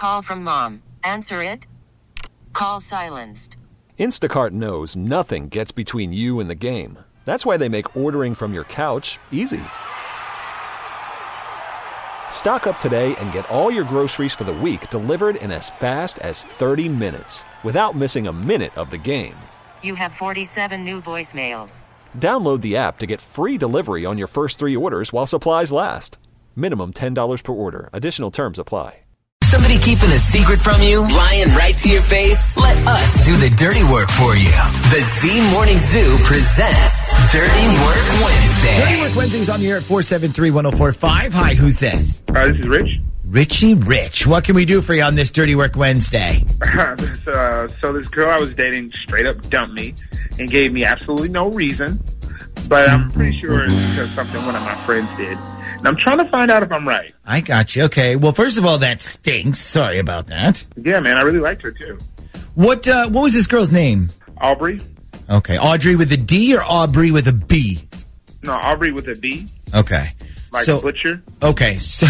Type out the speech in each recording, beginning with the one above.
Call from mom. Answer it. Call silenced. Instacart knows nothing gets between you and the game. That's why they make ordering from your couch easy. Stock up today and get all your groceries for the week delivered in as fast as 30 minutes without missing a minute of the game. You have 47 new voicemails. Download the app to get free delivery on your first 3 orders while supplies last. Minimum $10 per order. Additional terms apply. Somebody keeping a secret from you, lying right to your face? Let us do the dirty work for you. The Z Morning Zoo presents Dirty Work Wednesday. Dirty Work Wednesday's on the air at 473-1045. Hi, who's this? This is Rich. Richie Rich. What can we do for you on this Dirty Work Wednesday? So this girl I was dating straight up dumped me and gave me absolutely no reason. But I'm pretty sure it's because something one of my friends did. And I'm trying to find out if I'm right. I got you. Okay. Well, first of all, that stinks. Sorry about that. Yeah, man, I really liked her too. What was this girl's name? Aubrey. Okay. Audrey with a D or Aubrey with a B? No, Aubrey with a B. Okay. Like so, Butcher. Okay. So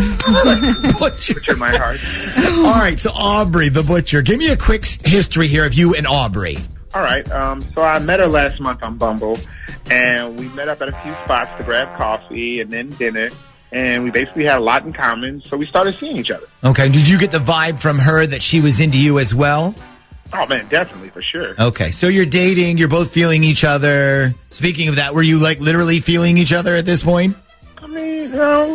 Butcher. Butcher my heart. All right. So Aubrey, the Butcher. Give me a quick history here of you and Aubrey. All right. So I met her last month on Bumble, and we met up at a few spots to grab coffee and then dinner, and we basically had a lot in common, so we started seeing each other. Okay. Did you get the vibe from her that she was into you as well? Oh, man, definitely, for sure. Okay. So you're dating, you're both feeling each other. Speaking of that, were you like literally feeling each other at this point? I mean,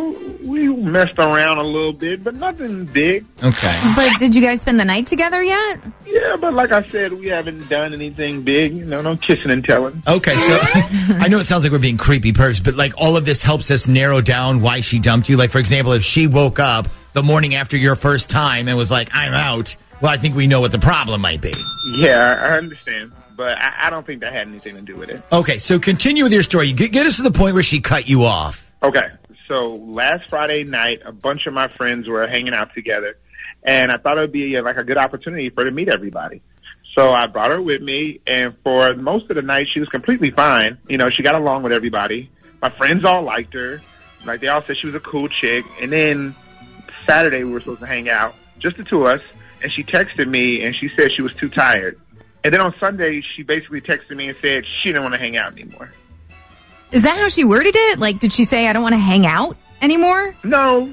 we messed around a little bit, but nothing big. Okay. But did you guys spend the night together yet? Yeah, but like I said, we haven't done anything big. No kissing and telling. Okay, so I know it sounds like we're being creepy perps, but like all of this helps us narrow down why she dumped you. Like, for example, if she woke up the morning after your first time and was like, I'm out, well, I think we know what the problem might be. Yeah, I understand. But I don't think that had anything to do with it. Okay, so continue with your story. Get us to the point where she cut you off. Okay, so last Friday night, a bunch of my friends were hanging out together, and I thought it would be like a good opportunity for her to meet everybody. So I brought her with me, and for most of the night, she was completely fine. You know, she got along with everybody. My friends all liked her. Like, they all said she was a cool chick. And then Saturday, we were supposed to hang out, just the two of us, and she texted me, and she said she was too tired. And then on Sunday, she basically texted me and said she didn't want to hang out anymore. Is that how she worded it? Like, did she say, I don't want to hang out anymore? No.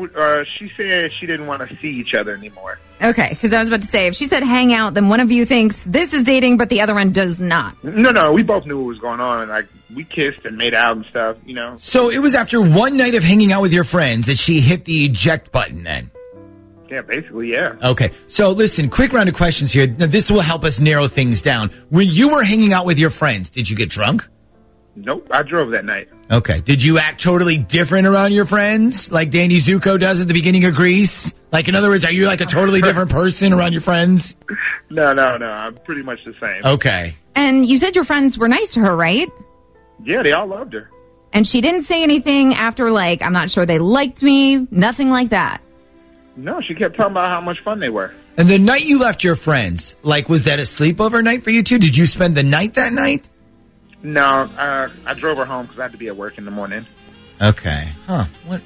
She said she didn't want to see each other anymore. Okay, because I was about to say, if she said hang out, then one of you thinks this is dating, but the other one does not. No, we both knew what was going on. Like, we kissed and made out and stuff, you know. So it was after one night of hanging out with your friends that she hit the eject button then? Yeah, basically, yeah. Okay, so listen, quick round of questions here. Now, this will help us narrow things down. When you were hanging out with your friends, did you get drunk? Nope, I drove that night. Okay. Did you act totally different around your friends, like Danny Zuko does at the beginning of Grease? Like, in other words, are you like a totally different person around your friends? No. I'm pretty much the same. Okay. And you said your friends were nice to her, right? Yeah, they all loved her. And she didn't say anything after, like, I'm not sure they liked me, nothing like that. No, she kept talking about how much fun they were. And the night you left your friends, like, was that a sleepover night for you two? Did you spend the night that night? No, I drove her home because I had to be at work in the morning. Okay. Huh.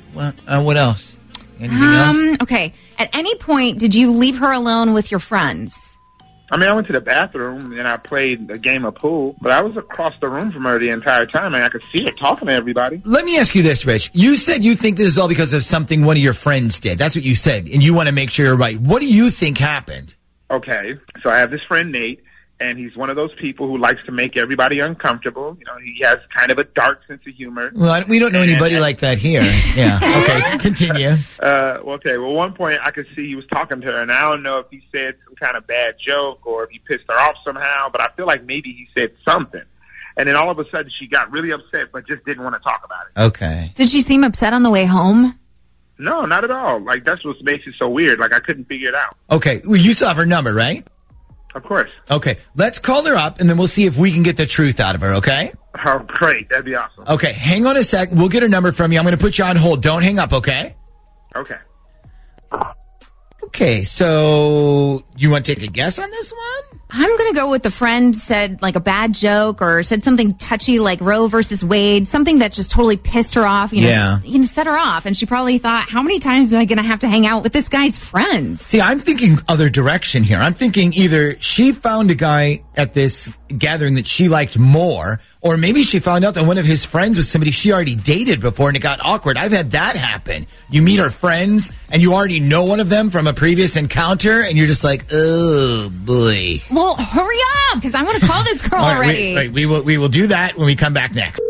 What else? Anything else? Okay. At any point, did you leave her alone with your friends? I mean, I went to the bathroom and I played a game of pool, but I was across the room from her the entire time, and I could see her talking to everybody. Let me ask you this, Rich. You said you think this is all because of something one of your friends did. That's what you said, and you want to make sure you're right. What do you think happened? Okay, so I have this friend, Nate, and he's one of those people who likes to make everybody uncomfortable. You know, he has kind of a dark sense of humor. Well, we don't know anybody like that here. Yeah. Okay, continue. Well, one point I could see he was talking to her, and I don't know if he said some kind of bad joke or if he pissed her off somehow, but I feel like maybe he said something. And then all of a sudden she got really upset but just didn't want to talk about it. Okay. Did she seem upset on the way home? No, not at all. Like, that's what makes it so weird. Like, I couldn't figure it out. Okay. Well, you still have her number, right? Of course. Okay. Let's call her up, and then we'll see if we can get the truth out of her, okay? Oh, great. That'd be awesome. Okay. Hang on a sec. We'll get her number from you. I'm going to put you on hold. Don't hang up, okay? Okay. Okay. So, you want to take a guess on this one? I'm going to go with the friend said like a bad joke or said something touchy like Roe versus Wade, something that just totally pissed her off, set her off. And she probably thought, how many times am I going to have to hang out with this guy's friends? See, I'm thinking other direction here. I'm thinking either she found a guy at this gathering that she liked more, or maybe she found out that one of his friends was somebody she already dated before and it got awkward. I've had that happen. You meet her friends and you already know one of them from a previous encounter and you're just like, oh boy. Well, hurry up, because I want to call this girl already. We will do that when we come back next.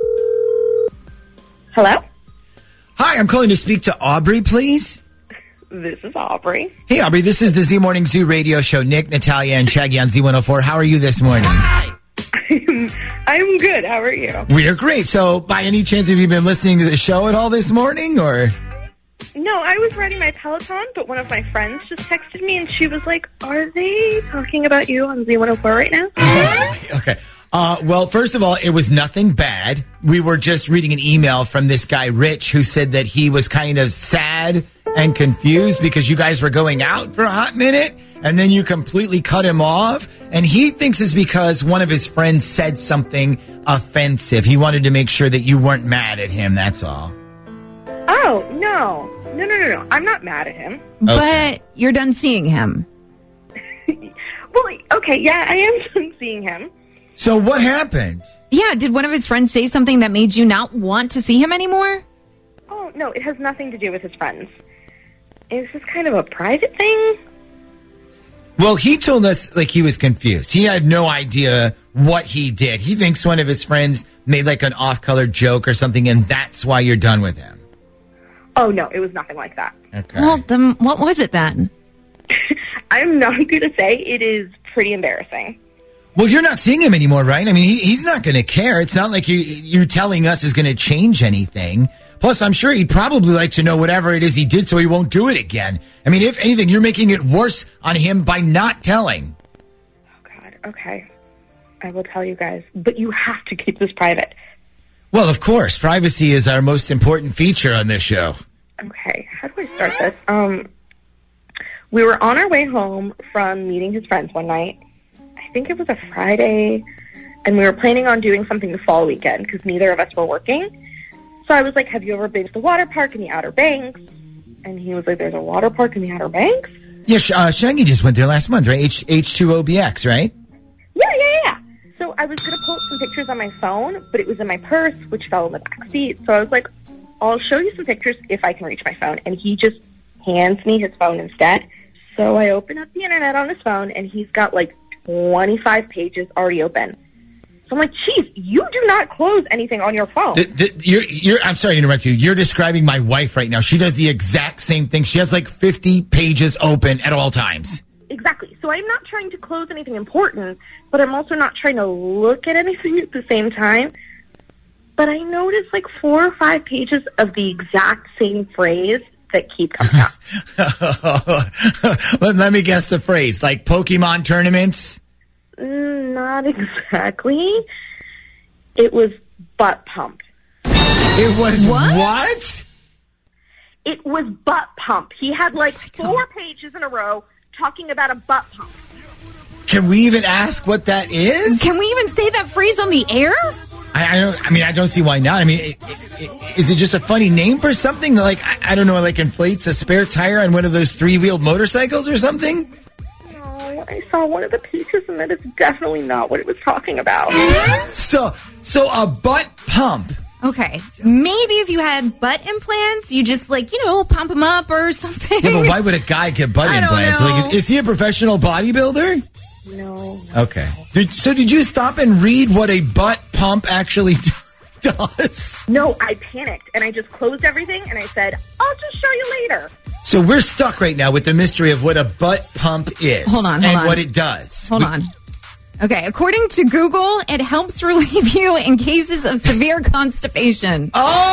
Hello? Hi, I'm calling to speak to Aubrey, please. This is Aubrey. Hey, Aubrey, this is the Z Morning Zoo radio show. Nick, Natalia, and Shaggy on Z104. How are you this morning? I'm good. How are you? We are great. So, by any chance, have you been listening to the show at all this morning, or? No, I was riding my Peloton, but one of my friends just texted me, and she was like, are they talking about you on Z104 right now? Okay. Well, first of all, it was nothing bad. We were just reading an email from this guy, Rich, who said that he was kind of sad and confused because you guys were going out for a hot minute and then you completely cut him off. And he thinks it's because one of his friends said something offensive. He wanted to make sure that you weren't mad at him. That's all. Oh, no. No. I'm not mad at him. But you're done seeing him. Well, okay, yeah, I am done seeing him. So what happened? Yeah, did one of his friends say something that made you not want to see him anymore? Oh, no, it has nothing to do with his friends. It was just kind of a private thing. Well, he told us like he was confused. He had no idea what he did. He thinks one of his friends made like an off-color joke or something, and that's why you're done with him. Oh, no, it was nothing like that. Okay. Well, then what was it then? I'm not going to say. It is pretty embarrassing. Well, you're not seeing him anymore, right? I mean, he's not going to care. It's not like you telling us is going to change anything. Plus, I'm sure he'd probably like to know whatever it is he did so he won't do it again. I mean, if anything, you're making it worse on him by not telling. Oh, God. Okay. I will tell you guys. But you have to keep this private. Well, of course. Privacy is our most important feature on this show. Okay. How do I start this? We were on our way home from meeting his friends one night. I think it was a Friday. And we were planning on doing something the fall weekend because neither of us were working. So I was like, have you ever been to the water park in the Outer Banks? And he was like, there's a water park in the Outer Banks? Yeah, Shaggy just went there last month, right? H2OBX, right? Yeah. So I was going to post some pictures on my phone, but it was in my purse, which fell in the back seat. So I was like, I'll show you some pictures if I can reach my phone. And he just hands me his phone instead. So I open up the internet on his phone, and he's got like 25 pages already open. So I'm like, Chief, you do not close anything on your phone. I'm sorry to interrupt you. You're describing my wife right now. She does the exact same thing. She has like 50 pages open at all times. Exactly. So I'm not trying to close anything important, but I'm also not trying to look at anything at the same time. But I noticed like 4 or 5 pages of the exact same phrase that keep coming up. Let me guess the phrase. Like Pokemon tournaments? Not exactly. It was butt pump. It was what? It was butt pump. He had like 4 pages in a row talking about a butt pump. Can we even ask what that is? Can we even say that phrase on the air? I don't see why not. I mean, is it just a funny name for something? Like, I don't know, like inflates a spare tire on one of those 3-wheeled motorcycles or something? No, I saw one of the pages and that is definitely not what it was talking about. So a butt pump. Okay, so maybe if you had butt implants, you just pump them up or something. Yeah, but why would a guy get butt implants? Like, is he a professional bodybuilder? No. Okay. Did you stop and read what a butt pump actually does? No, I panicked and I just closed everything and I said, I'll just show you later. So we're stuck right now with the mystery of what a butt pump is. Hold on. And what it does. Hold on. Okay, according to Google, it helps relieve you in cases of severe constipation.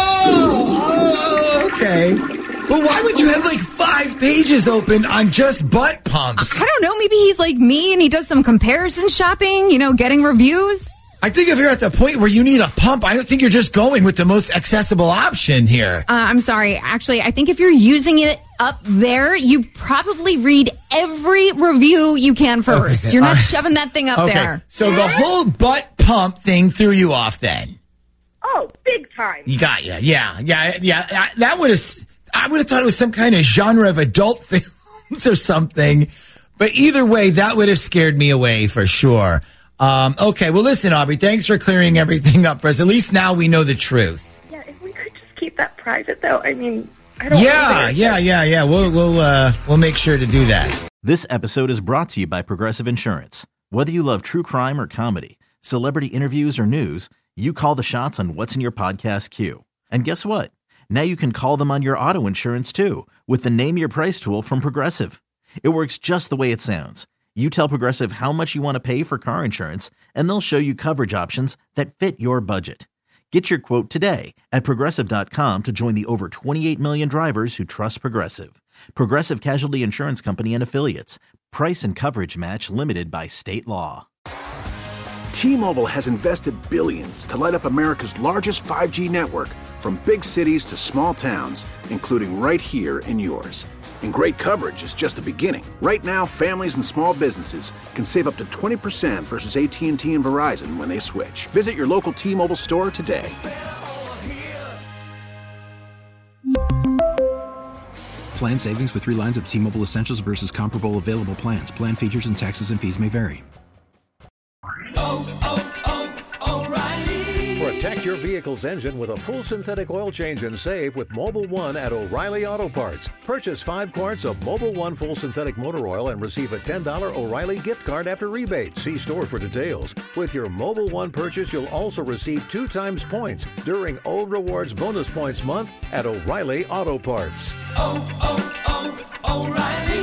Oh, okay. But why would you have like 5 pages open on just butt pumps? I don't know. Maybe he's like me and he does some comparison shopping, getting reviews. I think if you're at the point where you need a pump, I don't think you're just going with the most accessible option here. I'm sorry. Actually, I think if you're using it up there, you probably read every review you can first. You're not shoving that thing up there. So the whole butt pump thing threw you off then? Oh, big time. You got you. Yeah. That would have... I would have thought it was some kind of genre of adult films or something. But either way, that would have scared me away for sure. Okay, well, listen, Aubrey, thanks for clearing everything up for us. At least now we know the truth. Yeah, if we could just keep that private, though. I mean, I don't Yeah. We'll make sure to do that. This episode is brought to you by Progressive Insurance. Whether you love true crime or comedy, celebrity interviews or news, you call the shots on what's in your podcast queue. And guess what? Now you can call them on your auto insurance, too, with the Name Your Price tool from Progressive. It works just the way it sounds. You tell Progressive how much you want to pay for car insurance, and they'll show you coverage options that fit your budget. Get your quote today at Progressive.com to join the over 28 million drivers who trust Progressive. Progressive Casualty Insurance Company and Affiliates. Price and coverage match limited by state law. T-Mobile has invested billions to light up America's largest 5G network, from big cities to small towns, including right here in yours. And great coverage is just the beginning. Right now, families and small businesses can save up to 20% versus AT&T and Verizon when they switch. Visit your local T-Mobile store today. Plan savings with 3 lines of T-Mobile Essentials versus comparable available plans. Plan features and taxes and fees may vary. Protect your vehicle's engine with a full synthetic oil change and save with Mobil 1 at O'Reilly Auto Parts. Purchase 5 quarts of Mobil 1 full synthetic motor oil and receive a $10 O'Reilly gift card after rebate. See store for details. With your Mobil 1 purchase, you'll also receive 2 times points during Old Rewards Bonus Points Month at O'Reilly Auto Parts. O'Reilly